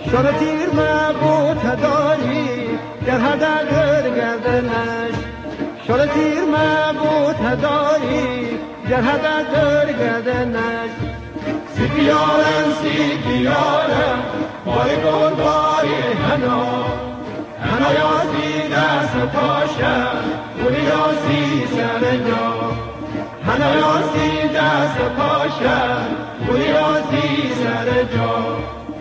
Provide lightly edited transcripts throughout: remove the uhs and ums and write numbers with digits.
شور تیر مبوت داری در هر در گردنش شور تیر مبوت داری در هر در گردنش سیپیارم باری گل باری هنا یازی دست پاشم بولی یازی سر جا هنا یازی دست پاشم بولی یازی سر جا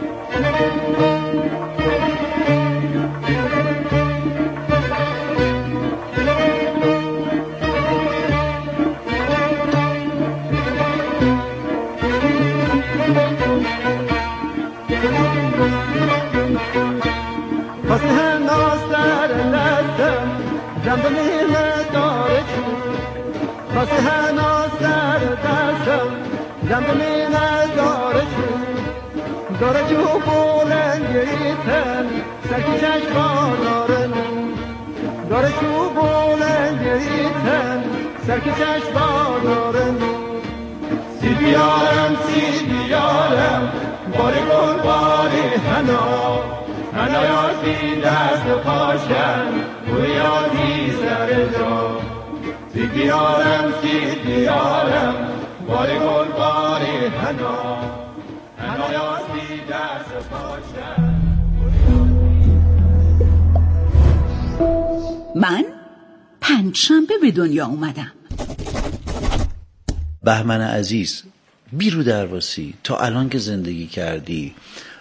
فصل ناستر لستم جنبه داره چون فصل ناستر دستم جنبه داره چون داره جو بولنگیتن سرکی چشما داره نون داره جو بولنگیتن سرکی چشما داره نون سیبیارم باری گل باری هنا یازی دست پاشم بوی یازی سر جا سیبیارم باری گل باری هنا یازی دست پاشم. من پنجشنبه به دنیا اومدم. بهمن عزیز، بیرو درواسی، تا الان که زندگی کردی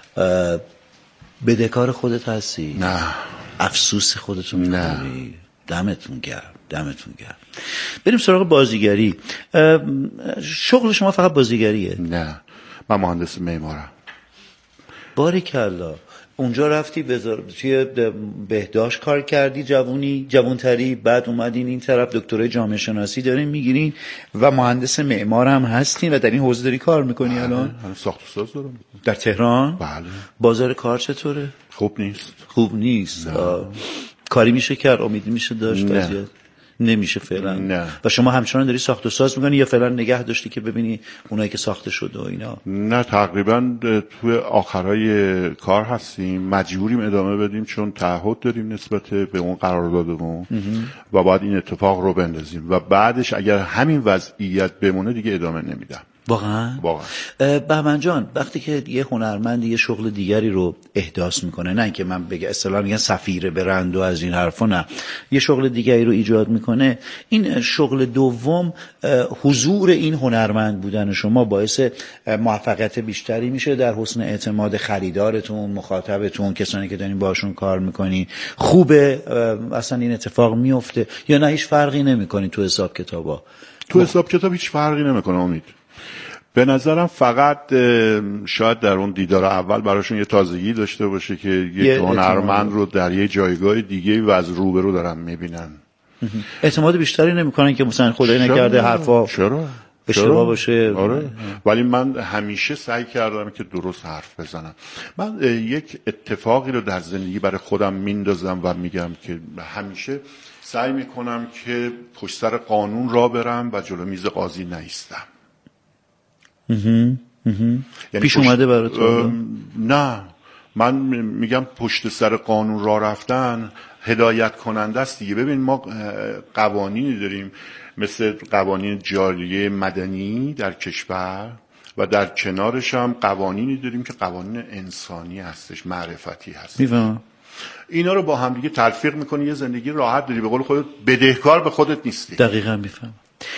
بدهکار خودت هستی؟ نه. افسوس خودتو می‌کنی؟ دمتون گرم. بریم سراغ بازیگری. شغل شما فقط بازیگریه؟ نه، من مهندس معمارم. باریکلا. اونجا رفتی توی بهداشت کار کردی، جوانتری، بعد اومدین این طرف دکترای جامعه شناسی دارین میگیرین و مهندس معمار هم هستین و در این حوزه داری کار میکنی الان؟ ساخت و ساز دارم. در تهران؟ بله. بازار کار چطوره؟ خوب نیست. کاری میشه کرد؟ امیدی میشه داشت؟ نه. نمیشه فعلا. نه. و شما همچنان داری ساخت و ساز میکنی یا فعلا نگه داشتی که ببینی اونایی که ساخته شده و اینا؟ نه، تقریبا توی آخرای کار هستیم، مجبوریم ادامه بدیم چون تعهد داریم نسبت به اون قراردادمون و باید این اتفاق رو بندازیم و بعدش اگر همین وضعیت بمونه دیگه ادامه نمیدم. واقعا؟ بهمن جان، وقتی که یه هنرمند یه شغل دیگری رو احداث میکنه، نه اینکه من بگم اصطلاحاً میگن سفیر برند و از این حرفا، نه، یه شغل دیگری رو ایجاد میکنه، این شغل دوم حضور این هنرمند بودن شما باعث موفقیت بیشتری میشه در حسن اعتماد خریدارتون، مخاطبتون، کسانی که دارین باشون کار میکنین. خوبه اصلا این اتفاق میفته یا نه هیچ فرقی نمیکنه تو حساب کتابا؟ تو حساب کتاب هیچ فرقی نمیکنه امید. به نظرم فقط شاید در اون دیدار اول براشون یه تازگی داشته باشه که یک هنرمند رو در یه جایگاه دیگه و از روبرو دارن میبینن. اعتماد بیشتری نمیکنن که مثلا خدای نکرده حرفا اشتباه باشه. آره. ولی من همیشه سعی کردم که درست حرف بزنم. من یک اتفاقی رو در زندگی برای خودم میندازم و میگم که همیشه سعی میکنم که پشت سر قانون را برم و جلو میز قاضی نایستم. یعنی پیش اومده برای تو؟ نه، من میگم پشت سر قانون را رفتن هدایت کننده است دیگه. ببین ما قوانینی داریم مثل قوانین جاریه مدنی در کشور و در کنارش هم قوانینی داریم که قوانین انسانی هستش، معرفتی هست. میفهمم. اینا رو با هم دیگه تلفیق میکنی یه زندگی راحت داری، به قول خودت بدهکار به خودت نیستی. دقیقاً میفهمم.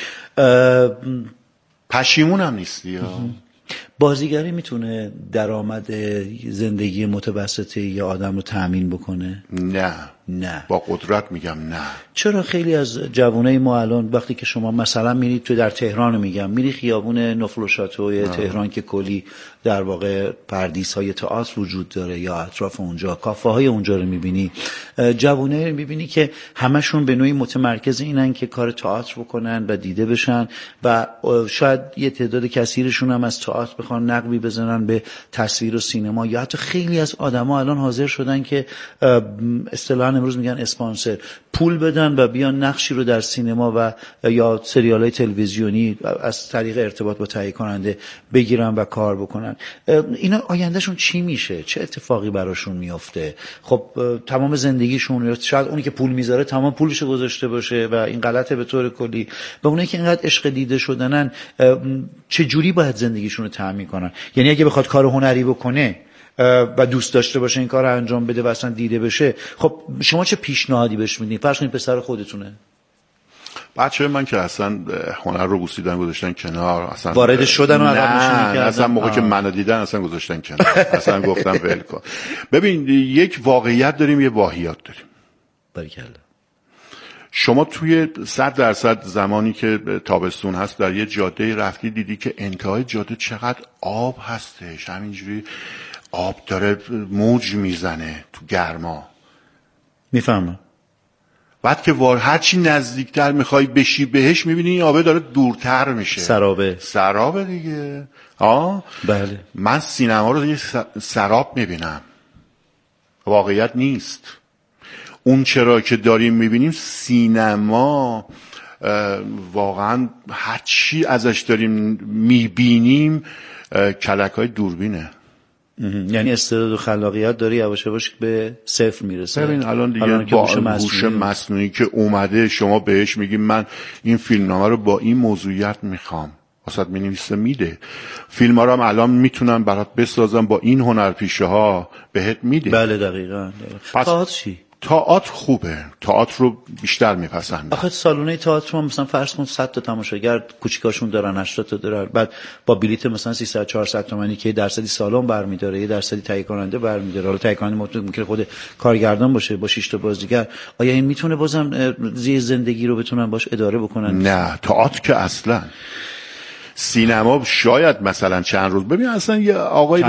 پشیمون هم نیستی. بازیگری میتونه درآمد زندگی متوسطه یه آدم رو تأمین بکنه؟ نه. با قدرت میگم نه. چرا خیلی از جوانای ما الان وقتی که شما مثلا میرید تو در تهران میگم میری خیابون نفل و شاتوی تهران که کلی در واقع پردیس های تئاتر وجود داره یا اطراف اونجا کافه های اونجا رو میبینی، جوانای رو میبینی که همشون به نوعی متمرکز اینن که کار تئاتر بکنن و دیده بشن و شاید یه تعداد کثیرشون هم از تئاتر بخوان نقبی بزنن به تصویر و سینما، یا حتی خیلی از آدما الان حاضر شدن که اصطلاحاً اصطلاحاً امروز میگن اسپانسر، پول بدن و بیان نقشی رو در سینما و یا سریال‌های تلویزیونی از طریق ارتباط با تهیه کننده بگیرن و کار بکنن. اینا آیندهشون چی میشه؟ چه اتفاقی براشون میفته؟ خب تمام زندگیشون، شاید اونی که پول میذاره تمام پولشو گذاشته باشه و این غلطه به طور کلی، و اونایی که اینقدر عشق دیده شدنن چه جوری باید زندگیشون رو تأمین کنن؟ یعنی اگه بخواد کار هنری بکنه و دوست داشته باشه این کار رو انجام بده و اصلا دیده بشه، خب شما چه پیشنهادی بهش میدین؟ فرض کنید پسر خودتونه، بچه من که اصلا هنر رو بوسیدن گذاشتن کنار، اصلا وارد شدن و عقب نشینی کردن، اصلا موقع که منو دیدن اصلا گذاشتن کنار، اصلا گفتم ول کن. ببین یک واقعیت داریم، یه واهیات داریم. باریکلا. شما توی 100% زمانی که تابستون هست در یه جاده رفتی دیدی که انتهای جاده چقدر آب هستش، همینجوری آب داره موج میزنه تو گرما. میفهمم. بعد که هرچی نزدیکتر میخوای بشی بهش میبینی این آبه داره دورتر میشه. سرابه دیگه. بله. من سینما رو یه سراب میبینم، واقعیت نیست. اون چرا که داریم میبینیم سینما واقعا هرچی ازش داریم میبینیم کلک‌های دوربینه. یعنی استعداد و خلاقیت داره یواش یواش به صفر میرسه. ببین الان دیگه با هوش مصنوعی که اومده شما بهش میگی من این فیلمنامه رو با این موضوعیت میخوام، واسط مینویسه میده. فیلم ها رو هم الان میتونن برات بسازن با این هنرپیشه ها بهت میده. بله دقیقاً. تئاتر چی؟ تئاتر خوبه، تئاتر رو بیشتر میپسندم. آخه سالن تئاتر مثلا فرض کن 100 تا تماشاگر کوچیکاشون دارن، 80 تا دارن، بعد با بلیت مثلا 300 400 تومانی که درصدی سالن برمی‌داره، یه درصدی تهیه کننده برمی‌داره، حالا تهیه کننده ممکن خود کارگردان باشه با 6 تا بازیگر، آیا این میتونه بازم زندگی رو بتونن باش اداره بکنن؟ نه، تئاتر که اصلا. سینما شاید مثلا چند روز، ببین اصلا یه آقایی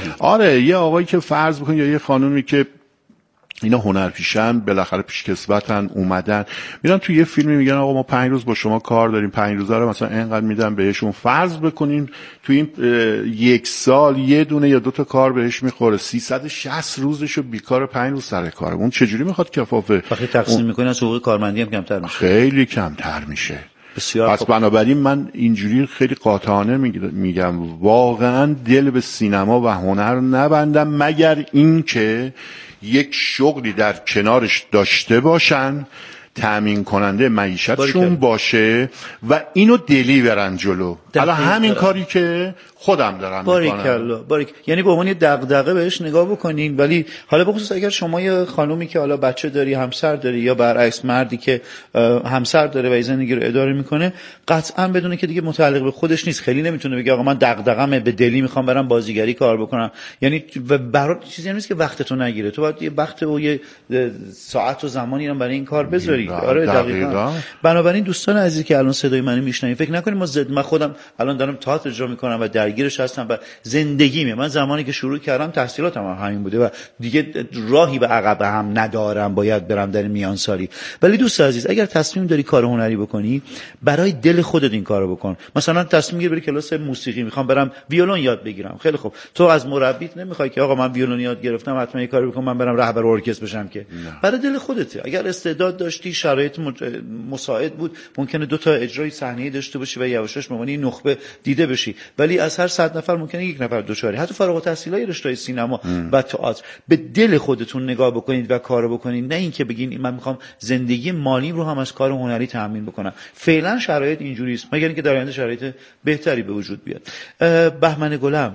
یه آقایی که فرض بکن یا یه خانومی که اینا هنرپیشن بالاخره پیشکسوتن اومدن میرن تو یه فیلمی میگن آقا ما 5 روز با شما کار داریم، 5 روزا رو مثلا اینقدر میدن بهشون. فرض بکنین تو این 1 سال یه دونه یا 2 تا کار بهش میخوره، 360 روزشو بیکار 5 روز سر کاره. اون چجوری میخواد کفافه؟ وقتی تقسیم میکنه از حقوق کارمندی هم کمتر میشه، خیلی کمتر میشه. پس بنابراین من اینجوری خیلی قاطعانه میگم واقعا دل به سینما و هنر نبندم مگر این که یک شغلی در کنارش داشته باشن، تأمین کننده معیشتشون باشه و اینو دلی برن جلو. حالا همین کاری که خودم دارم میکنم. یعنی به عنوان یه دغدغه بهش نگاه بکنین. ولی حالا بخصوص اگر شما یه خانومی که حالا بچه داری، همسر داری، یا برعکس مردی که همسر داره و زندگی رو اداره میکنه، قطعا بدونه که دیگه متعلق به خودش نیست، خیلی نمیتونه بگه آقا من دغدغه‌مه به دلی میخوام برم بازیگری کار بکنم. یعنی برات چیزی نیست که وقتتو نگیره، تو باید یه وقت و یه ساعت و زمانی هم برای این کار بذاری. آره دقیقاً. بنابراین دوستان عزیزی که الان صدای منو میشنوین، فکر نکنید من خودم الان دارم تئاتر اجرا میکنم و درگیرش هستم و زندگیمه. من زمانی که شروع کردم تحصیلاتم هم همین بوده و دیگه راهی به عقب هم ندارم، باید برم در میان سالی. ولی دوست عزیز اگر تصمیم داری کار هنری بکنی، برای دل خودت این کارو بکن. مثلا تصمیم گیری بری کلاس موسیقی، میخوام برم ویولون یاد بگیرم، خیلی خوب، تو از مربیت نمیخوای که آقا من ویولون یاد گرفتم حتما یه کاری بکنم من برم رهبر ارکستر بشم، که برای دل خودته. اگر استعداد داشتی، شرایط مساعد بود، ممکنه 2 تا اجرای صحنه‌ای داشته باشی و یواشاش به عنوان نخبه دیده بشی. ولی از هر 100 نفر ممکنه 1 نفر دوچاری. حتی فارغ التحصیلای رشته سینما و تئاتر، به دل خودتون نگاه بکنید و کارو بکنید، نه اینکه بگین من میخوام زندگی مالیم رو هم از کار هنری تامین بکنم. فعلا شرایط اینجوری است، مگر اینکه در آینده شرایط بهتری به وجود بیاد. بهمن گلم،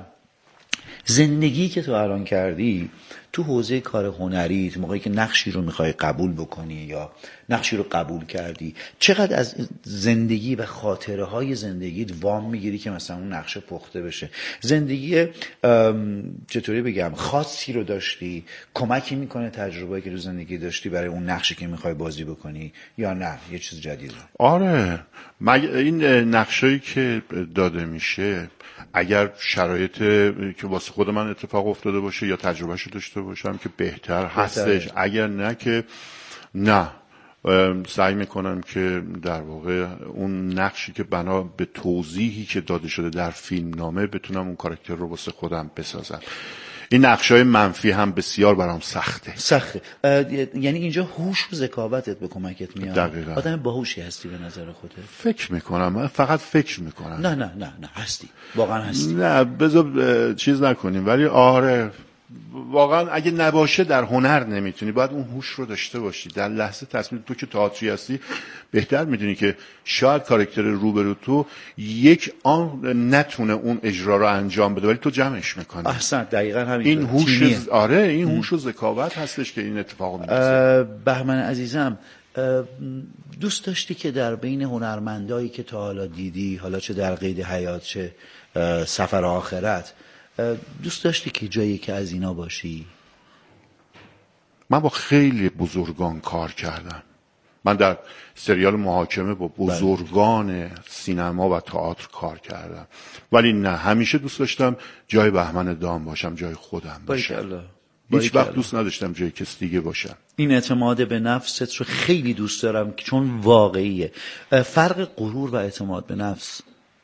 زندگی که تو الان کردی تو حوزه کار هنری، موقعی که نقشی رو میخوای قبول بکنی یا نقشی رو قبول کردی، چقدر از زندگی و خاطره های زندگیت وام میگیری که مثلا اون نقشه پخته بشه؟ زندگی چطوری بگم خاصی رو داشتی؟ کمکی میکنه تجربه‌ای که تو زندگی داشتی برای اون نقشی که میخوای بازی بکنی، یا نه یه چیز جدیده؟ آره، این نقشایی که داده میشه اگر شرایط که واسه خود من اتفاق افتاده باشه یا تجربهشو داشته باشم که بهتر هستش، اگر نه که نه، سعی میکنم که در واقع اون نقشی که بنا به توضیحی که داده شده در فیلم نامه بتونم اون کاراکتر رو واسه خودم بسازم. این نقشای منفی هم بسیار برام سخته. یعنی اینجا هوش و ذکاوتت به کمکت میاد. دقیقاً. آدم باهوشی هستی به نظر خودت؟ فکر میکنم، من فقط فکر میکنم. نه هستی، واقعا هستی. نه بذار چیز نکنیم، ولی آره واقعا اگه نباشه در هنر نمیتونی، باید اون هوش رو داشته باشی در لحظه تصمیم. تو که تئاتری هستی بهتر میدونی که شاید کاراکتر روبرو تو یک آن نتونه اون اجرا رو انجام بده ولی تو جمعش میکنی. احسن، دقیقاً همین. این هوش آره این هوش و ذکاوت هستش که این اتفاق میفته. بهمن عزیزم، دوست داشتی که در بین هنرمندایی که تا حالا دیدی، حالا چه در قید حیات چه سفر آخرت، دوست داشتی که جایی که از اینا باشی؟ من با خیلی بزرگان کار کردم. من در سریال محاکمه با بزرگان سینما و تئاتر کار کردم، ولی نه، همیشه دوست داشتم جای بهمن دام باشم، جای خودم باشم. هیچ وقت دوست نداشتم جای کس دیگه باشم. این اعتماد به نفست رو خیلی دوست دارم چون واقعیه. فرق غرور و اعتماد به نفس.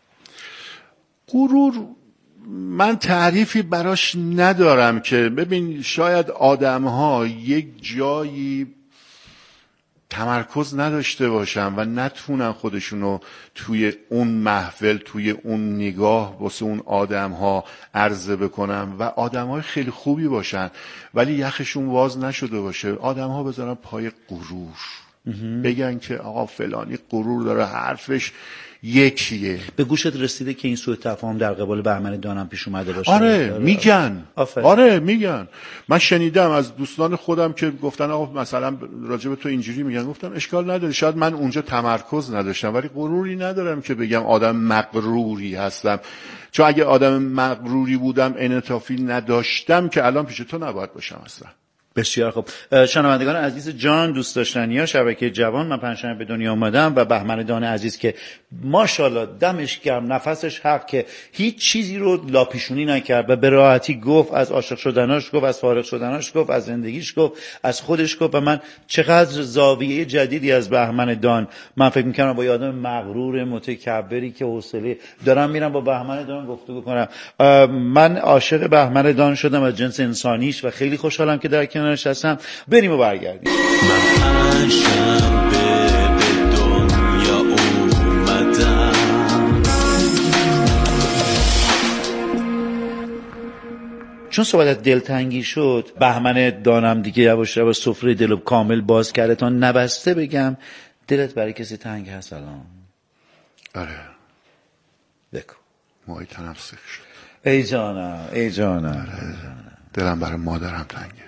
غرور من تعریفی براش ندارم، که ببین شاید آدم‌ها یک جایی تمرکز نداشته باشن و نتونن خودشونو توی اون محفل، توی اون نگاه واسه اون آدم‌ها عرضه بکنن و آدم‌های خیلی خوبی باشن ولی یخشون واز نشده باشه. آدم‌ها بذارن پای غرور، بگن که آقا فلانی غرور داره، حرفش یکیه. به گوشت رسیده که این سوء تفاهم در قبال بهمن دانم پیش اومده باشه؟ آره میگن. آره میگن. من شنیدم از دوستان خودم که گفتن آقا مثلا راجع به تو اینجوری میگن. گفتم اشکال نداره، شاید من اونجا تمرکز نداشتم ولی غروری ندارم که بگم آدم مغروری هستم، چون اگه آدم مغروری بودم، انعطافی نداشتم، که الان پیش تو نباید باشم اصلا. بسیار خوب. شنوندگان عزیز جان، دوست داشتنی ها، شبکه جوان، من پنجشنبه به دنیا اومدم و بهمن دان عزیز که ماشاءالله دمش گرم، نفسش حق، که هیچ چیزی رو لاپیشونی نکرد و به راحتی گفت، از عاشق شدناش گفت، از فارغ شدناش گفت، از زندگیش گفت، از خودش گفت. و من چقدر زاویه جدیدی از بهمن دان، من فکر می‌کردم با آدم مغرور متکبری که حوصله دارم میرم با بهمن دان گفتگو کنم. من عاشق بهمن دان شدم از جنس انسانیش و خیلی خوشحالم که در کنارش هستم. بریم و برگردیم. من پنجشنبه به دنیا اومدم. چون صحبت دلتنگی شد، بهمن دانم دیگه یواش یواش سفره دل کامل باز کرده. تا نبسته بگم، دلت برای کسی تنگ هست الان؟ آره. بگو. موهای تنم سیخ شد. ای جانم، ای جانم. آره. دلم برای مادرم تنگه.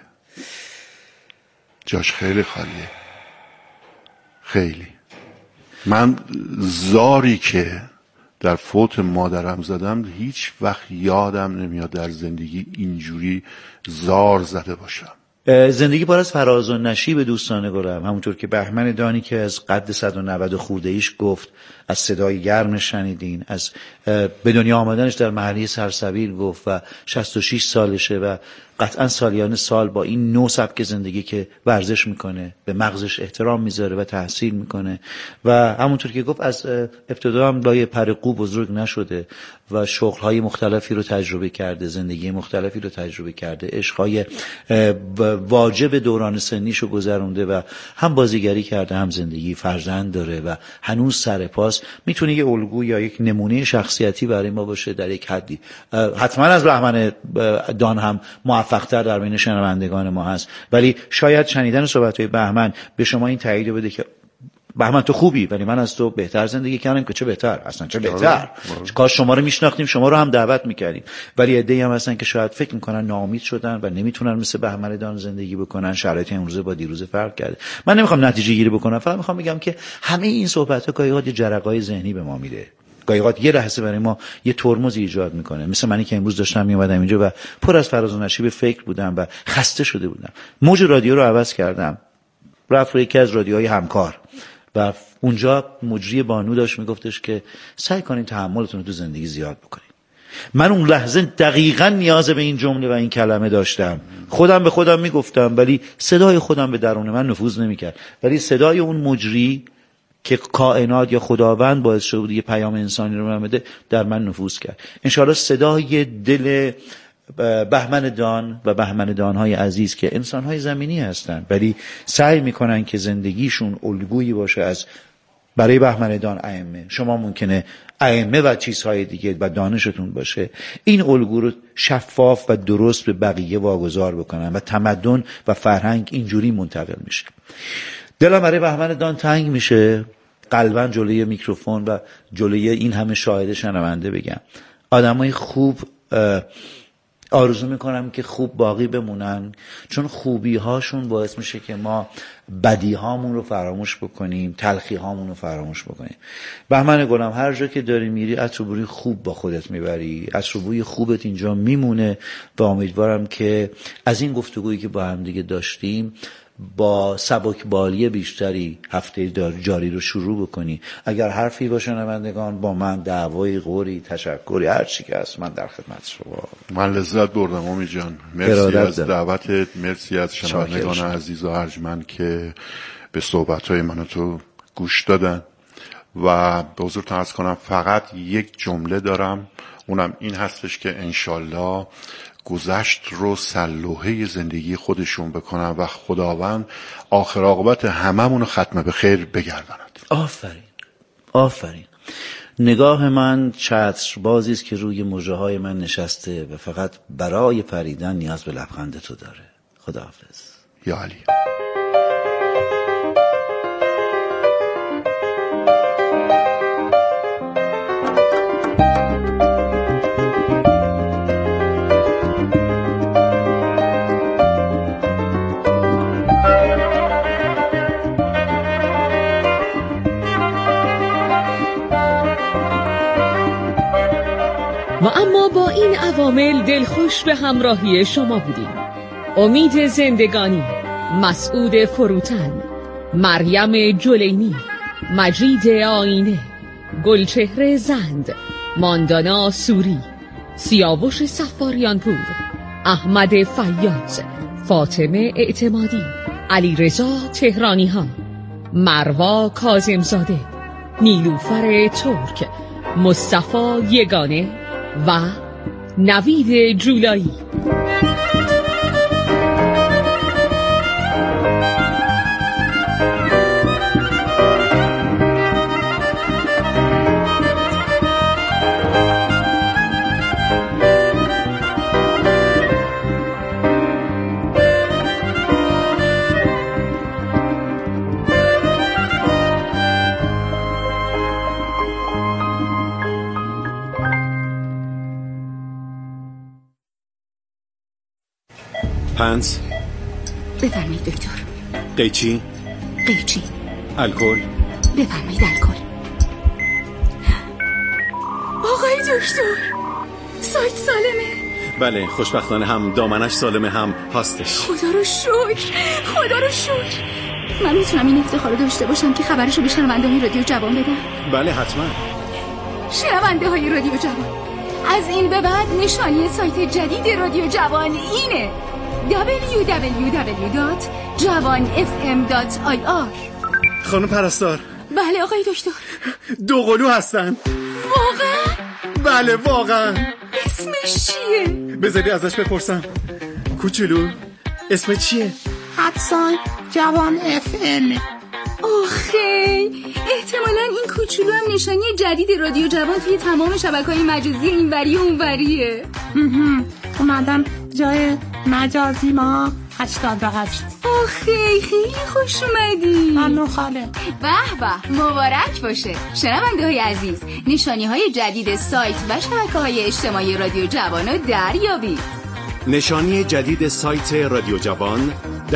جاش خیلی خالیه، خیلی. من زاری که در فوت مادرم زدم هیچ وقت یادم نمیاد در زندگی اینجوری زار زده باشم. زندگی پر از فراز و نشیب دوستان گلم، همونطور که بهمن دانی که از قد 190 خورده ایش گفت، از صدای گرمش شنیدین، از به دنیا آمدنش در محله سرسبیل گفت و 66 سالشه و قطعا سالیان سال با این نوع سبک زندگی که ورزش میکنه، به مغزش احترام میذاره و تحصیل میکنه و همونطور که گفت از ابتدا هم لای پرقو بزرگ نشده و شغلهای مختلفی رو تجربه کرده، زندگی مختلفی رو تجربه کرده، عشقهای واجب دوران سنیش رو گذرونده و هم بازیگری کرده، هم زندگی، فرزند داره و هنوز سر پاس. میتونه یه الگو یا یک نمونه شخصیتی برای ما باشه در یک حدی. حتما از بهمن دان هم موفق‌تر در بین شنوندگان ما هست، ولی شاید شنیدن صحبت‌های بهمن به شما این تایید بده که بهمن تو خوبی، ولی من از تو بهتر زندگی کردم. که چه بهتر، اصلا چه بهتر. کاش شما رو میشناختیم، شما رو هم دعوت میکردیم. ولی عده‌ای هم هستن که شاید فکر میکنن ناامید شدن و نمیتونن مثل بهمن دان زندگی بکنن. شرایط امروزه با دیروز فرق کرده. من نمیخوام نتیجه گیری بکنم، فقط میخوام بگم که همه این صحبت‌ها گاهی اوقات جرقه‌های ذهنی به ما میده. گاهی اوقات یه لحظه برای ما یه ترمز ایجاد میکنه. مثل منی که امروز داشتم میومدم اینجا و پر از فراز و نشیب فکر بودم و خسته شده بودم. موج رادیو رو عوض کردم، رفت یکی از رادیوهای همکار و اونجا مجری بانو داشت میگفتش که سعی کنین تحملتون رو تو زندگی زیاد بکنین. من اون لحظه دقیقاً نیاز به این جمله و این کلمه داشتم. خودم به خودم میگفتم ولی صدای خودم به درون من نفوذ نمیکرد. ولی صدای اون مجری که کائنات یا خداوند باعث شده بود یه پیام انسانی رو من بده، در من نفوذ کرد. انشاءالله صدای دل بهمندان و بهمندان‌های عزیز که انسان‌های زمینی هستند ولی سعی می‌کنن که زندگیشون الگویی باشه از برای بهمندان ائمه. شما ممکنه ائمه و چیزهای دیگه و دانشتون باشه، این الگو رو شفاف و درست به بقیه واگذار بکنن و تمدن و فرهنگ اینجوری منتقل میشه. دلم برای بهمندان تنگ میشه قلباً جلوی میکروفون و جلوی این همه شاهد شنونده بگم آدمای خوب آرزو میکنم که خوب باقی بمونن، چون خوبی هاشون باعث میشه که ما بدی هامون رو فراموش بکنیم، تلخی هامون رو فراموش بکنیم. بهمن گلم، هر جا که داری میری عطربوی خوب با خودت میبری، عطربوی خوبت اینجا میمونه و امیدوارم که از این گفتگویی که با هم دیگه داشتیم با سبکبالی بیشتری هفته جاری رو شروع بکنی. اگر حرفی باشه شنوندگان با من، دعوای، قوری، تشکری، هر چی که هست، من در خدمت شما. من لذت بردم امید جان، مرسی از دعوتت، مرسی از شنوندگان عزیز و ارجمند که به صحبت‌های من و تو گوش دادن و به حضورتون عرض کنم فقط یک جمله دارم، اونم این هستش که انشالله گذشت رو سلوحه زندگی خودشون بکنن و خداوند آخر عاقبت هممون ختم به خیر بگرداند. آفرین، آفرین. نگاه من چتربازی است که روی مژه‌های من نشسته و فقط برای پریدن نیاز به لبخند تو داره. خداحافظ. یا علی. و اما با این عوامل دلخوش به همراهی شما بودیم. امید زندگانی، مسعود فروتن، مریم جلینی، مجید آینه، گلچهره زند، ماندانا سوری، سیاوش صفاریانپور، احمد فیاض، فاطمه اعتمادی، علی رضا تهرانی ها، مروا کاظمزاده، نیلوفر ترک، مصطفی یگانه و نوید جولایی. پنس بفرمایید دکتر. قیچی قیچی. الکل بفرمایید الکل. آقای دکتر سایت سالمه؟ بله خوشبختانه هم دامنش سالمه هم پاستش. خدا رو شکر، خدا رو شکر. من میتونم این افتخار رو داشته باشم که خبرشو به شنونده های رادیو جوان بدم؟ بله حتما. شنونده های رادیو جوان، از این به بعد نشانی سایت جدید رادیو جوان اینه: www.javanfm.ir. خانم پرستار. بله آقای دکتر. دوقلو هستن. واقعا؟ بله واقعا. اسمش چیه؟ بذاری ازش بپرسم. کوچولو اسم چیه؟ حدسان جوان FM. آخه احتمالاً این کوچولو هم نشانی جدید رادیو جوان توی تمام شبکه‌های مجازی اینوری و اونوریه. اومدم جای مجازی ما 88. آخه خیلی خوش اومدی. ممنون خاله. به به، مبارک باشه. شنونده های عزیز، نشانی های جدید سایت و شبکه‌های اجتماعی رادیو جوان رو دریابید. نشانی جدید سایت رادیو جوان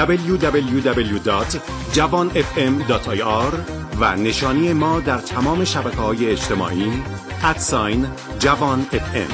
www.javanfm.ir و نشانی ما در تمام شبکه‌های اجتماعی @javanfm.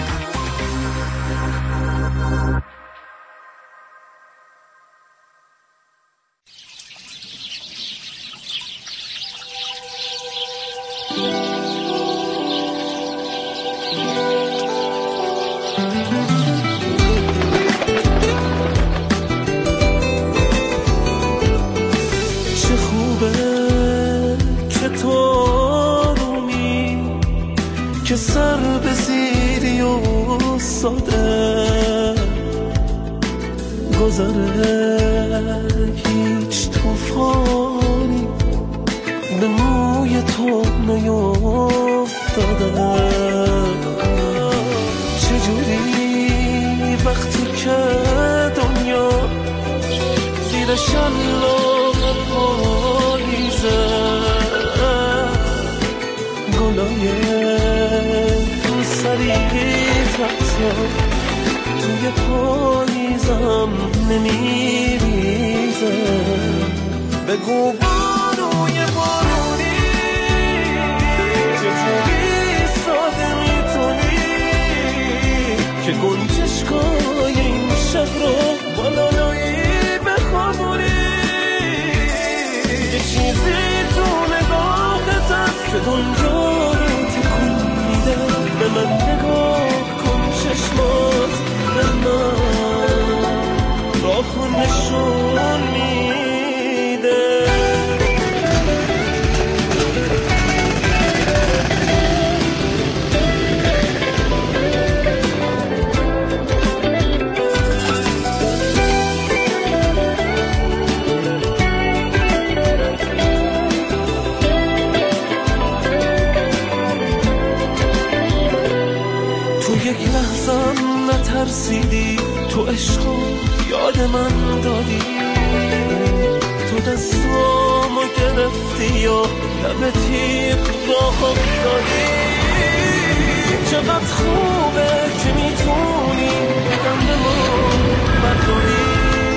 که سر به زیری و هیچ توفانی به موی تو نیفتادم. چجوری وقتی که دنیا زیر شلاق پاییزه گلای سری حتی توی پاییزم نمیریزه. بگو بانوی بارونی چجوری ساده میتونی که گنجشکای این شب رو بالایی بخوابونی. یه چیزی تو نگاهت هست که دنیا رو تکون میده. به من نگاه کن چشمات به من راهو نشون میده. یک لحظم نترسیدی، تو عشقو یاد من دادی، تو دستامو گرفتی یا لب تیغ راه افتادی. چقدر خوبه که میتونی قدم به ما برداری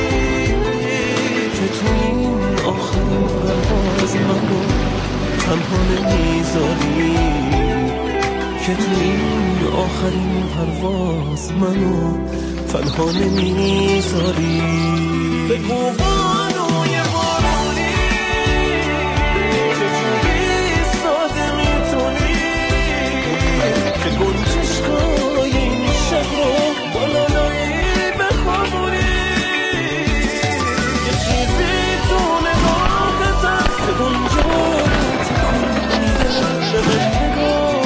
که تو این آخرین پرواز منو تنها نمیذاری، که تو این آخرین پرواز منو تنها نمیذاری. بگو بانوی بارونی چجوری ساده میتونی که گنجشکای این شب رو بالایی بخوابونی. یه چیزی تو نگاهت هست که دنیا رو تکون میده. به من نگاه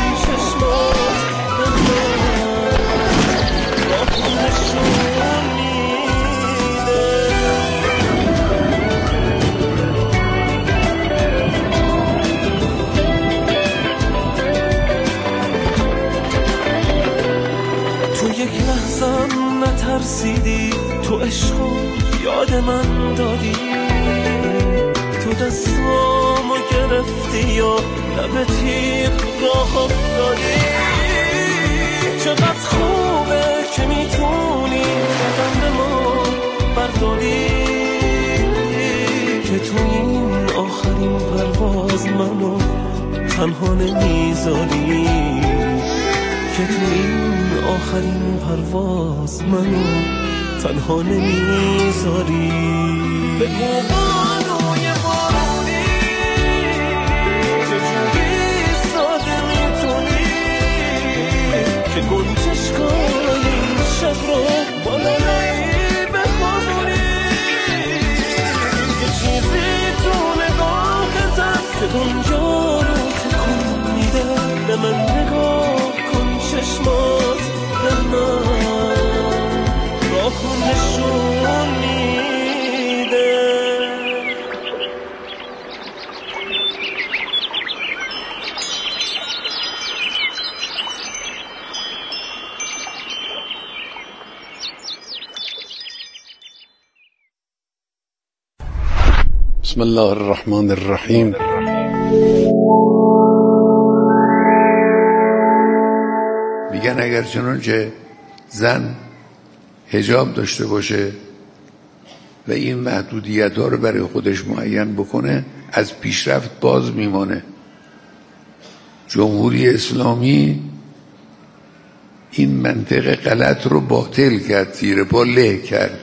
نترسیدی، تو عشقو یاد من دادی، تو دستامو گرفتی یا لب تیغ راه افتادی. چقدر خوبه که میتونی قدم به ما برداری که تو این آخرین پرواز منو تنها نمیذاری، که تو این آخرین پرواز منو تنها نمیذاری. بگو بانوی بارونی چجوری ساده میتونی که گنجشکای این شب رو بالایی بخوابونی. یه چیزی تو نگاهت هست که دنیا رو تکون میده. به من نگاه کن چشمات به من راهو نشون میده. بسم الله الرحمن الرحیم. میگن اگر چنانچه زن حجاب داشته باشه و این محدودیت ها رو برای خودش معین بکنه از پیشرفت باز میمانه. جمهوری اسلامی این منطق غلط رو باطل کرد، زیر پا له کرد.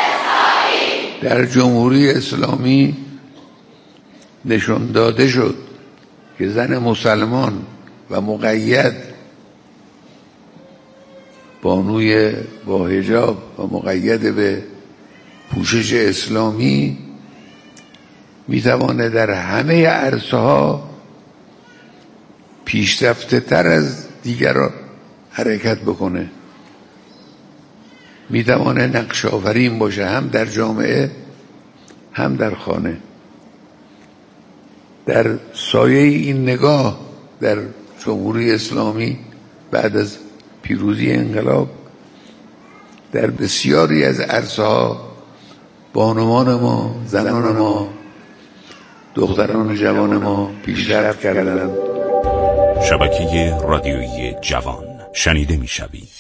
در جمهوری اسلامی نشان داده شد که زن مسلمان و مقید بانوی با حجاب و مقید به پوشش اسلامی میتوانه در همه عرصه ها پیشرفته تر از دیگران حرکت بکنه، میتوانه نقش آفرین باشه، هم در جامعه هم در خانه. در سایه این نگاه در جمهوری اسلامی بعد از پیروزی انقلاب در بسیاری از عرصه ها بانوان ما، زنان ما، دختران جوان ما پیشرفت کردند. شبکه رادیویی جوان شنیده می‌شوید.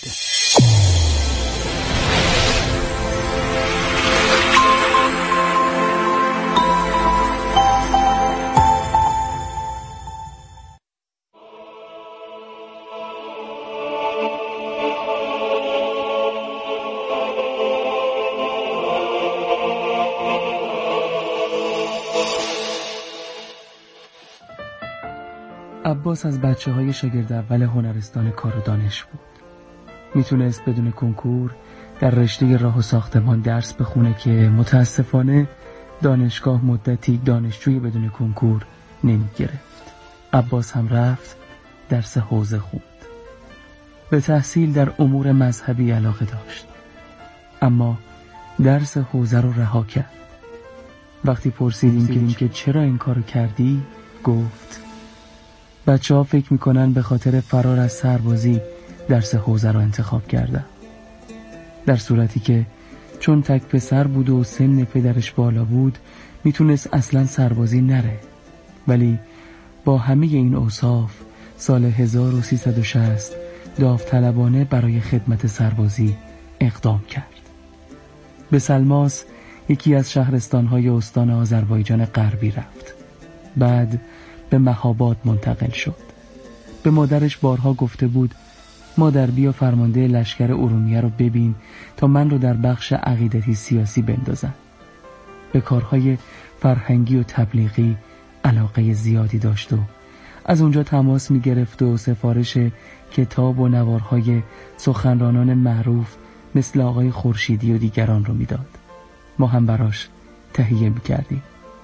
عباس از بچه‌های شاگرد اول هنرستان کار و دانش بود. میتونست بدون کنکور در رشته راه و ساختمان درس بخونه که متاسفانه دانشگاه مدتی دانشجوی بدون کنکور نمیگرفت. عباس هم رفت درس حوزه خوند. به تحصیل در امور مذهبی علاقه داشت، اما درس حوزه رو رها کرد. وقتی پرسیدیم که چرا این کارو کردی، گفت بچه‌ها فکر میکنن به خاطر فرار از سربازی درس حوزه رو انتخاب کردم، در صورتی که چون تک پسر بود و سن پدرش بالا بود میتونست اصلا سربازی نره، ولی با همه این اوصاف سال 1360 داوطلبانه برای خدمت سربازی اقدام کرد. به سلماس، یکی از شهرستان‌های استان آذربایجان غربی رفت. بعد به مهاباد منتقل شد. به مادرش بارها گفته بود مادر بیا فرمانده لشکر ارومیه رو ببین تا من رو در بخش عقیدتی سیاسی بندازن. به کارهای فرهنگی و تبلیغی علاقه زیادی داشت و از اونجا تماس می گرفت و سفارش کتاب و نوارهای سخنرانان معروف مثل آقای خورشیدی و دیگران رو میداد. ما هم براش تهیه می کردیم.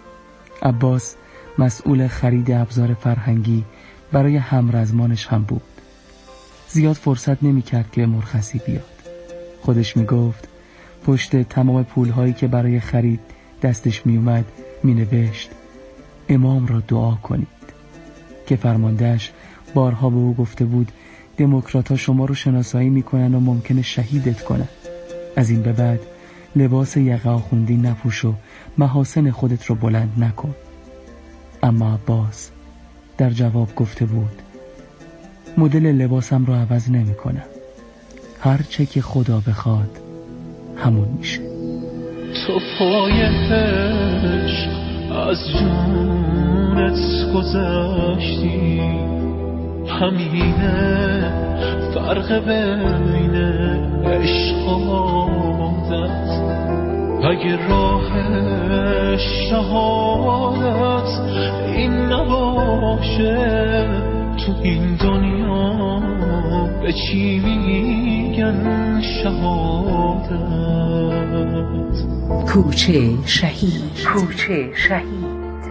عباس مسئول خرید ابزار فرهنگی برای همرزمانش هم بود. زیاد فرصت نمی کرد که مرخصی بیاد. خودش می گفت پشت تمام پولهایی که برای خرید دستش می اومد می نوشت امام را دعا کنید، که فرماندهش بارها به او گفته بود دموکرات‌ها شما رو شناسایی می کنن و ممکنه شهیدت کنن. از این به بعد لباس یقه آخوندی نپوش و محاسن خودت رو بلند نکن. اما عباس در جواب گفته بود مدل لباسم رو عوض نمی کنم، هر چه که خدا بخواد همون میشه. تو پای عشق از جونت گذشتی، همینه فرق بین عشق و عادت. اگه راه شهادت این نباشه، تو این دنیا به چی میگن شهادت؟ کوچه شهید. کوچه شهید.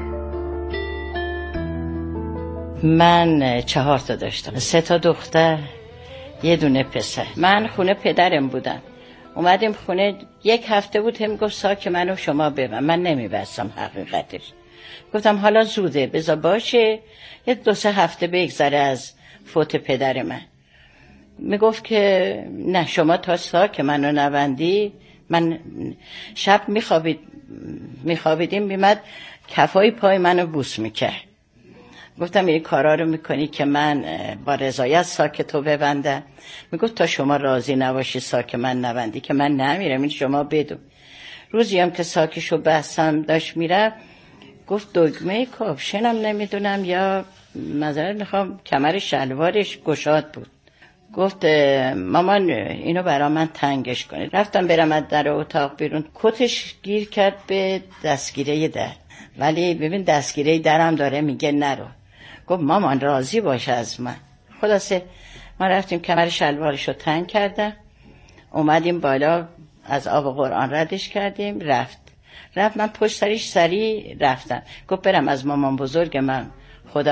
من 4 تا داشتم، 3 تا دختر، 1 دونه پسر. من خونه پدرم بودم. اومدیم خونه 1 هفته بود، هم گفت ساک منو شما ببن. من نمیبستم حقیقتش. گفتم حالا زوده، بذار باشه 1-2-3 هفته بگذره از فوت پدر من. میگفت که نه، شما تا ساک منو نبندی. من شب میخوابیدیم میمد کفای پای منو بوس میکرد. گفتم این کارا رو میکنی که من با رضایت ساک تو ببندم؟ میگفت تا شما راضی نباشی ساک من نبندی که من نمیرم، این شما بدون. روزی هم که ساکشو بستم داشت میره، گفت دگمه کاپشنم نمیدونم یا معذرت میخوام کمر شلوارش گشاد بود. گفت مامان اینو برا من تنگش کنید. رفتم برم از در اتاق بیرون، کتش گیر کرد به دستگیره در. ولی ببین دستگیره درم داره میگه نرو. گفت مامان راضی باشه از من. خلاصه ما رفتیم کمر شلوارشو تنگ کردم، اومدیم بالا، از آب قرآن ردش کردیم، رفت من پشت سریش سری رفتم. گفت برم از مامان بزرگ من